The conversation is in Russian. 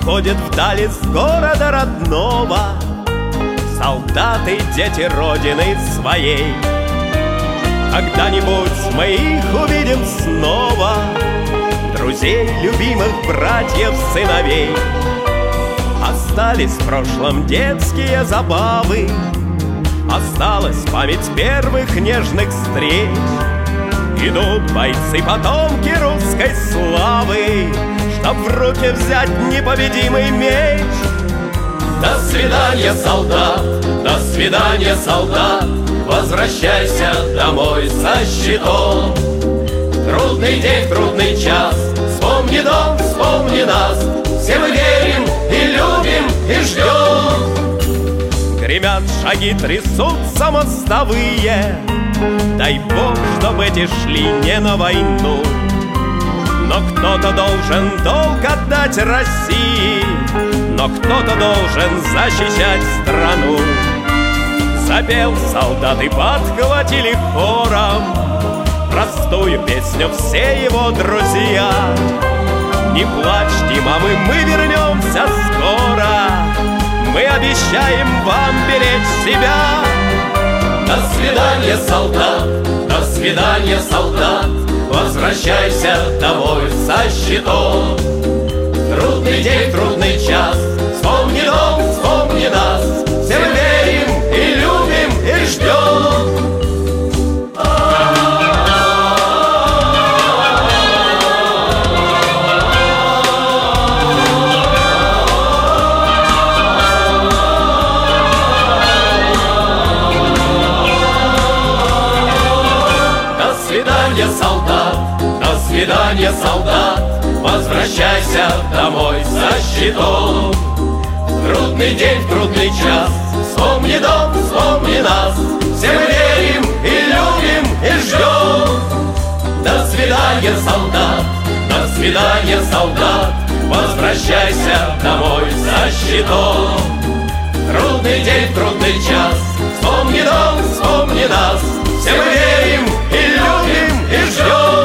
уходят вдали с города родного солдаты, дети Родины своей. Когда-нибудь мы их увидим снова, друзей, любимых братьев, сыновей. Остались в прошлом детские забавы, осталась память первых нежных встреч. Идут бойцы, потомки русской славы, чтоб в руки взять непобедимый меч. До свидания, солдат, до свидания, солдат, возвращайся домой со щитом. Трудный день, трудный час, вспомни дом, вспомни нас, все мы верим и любим и ждем. Гремят шаги, трясутся мостовые, дай Бог, чтоб эти шли не на войну. Но кто-то должен долг отдать России, но кто-то должен защищать страну. Запел солдат и подхватили хором простую песню все его друзья. Не плачьте, мамы, мы вернемся скоро, мы обещаем вам беречь себя. До свидания, солдат, до свидания, солдат, возвращайся домой со щитом. Трудный день, трудный час, вспомни дом, вспомни нас, все мы верим и любим и ждем. Солдат, до свидания, солдат, возвращайся домой со щитом. Трудный день, трудный час, вспомни дом, вспомни нас, все мы верим и любим и ждем. До свидания, солдат, до свидания, солдат, возвращайся домой со щитом. Трудный день, трудный час, вспомни дом, вспомни нас, все мы верим и любим и ждем.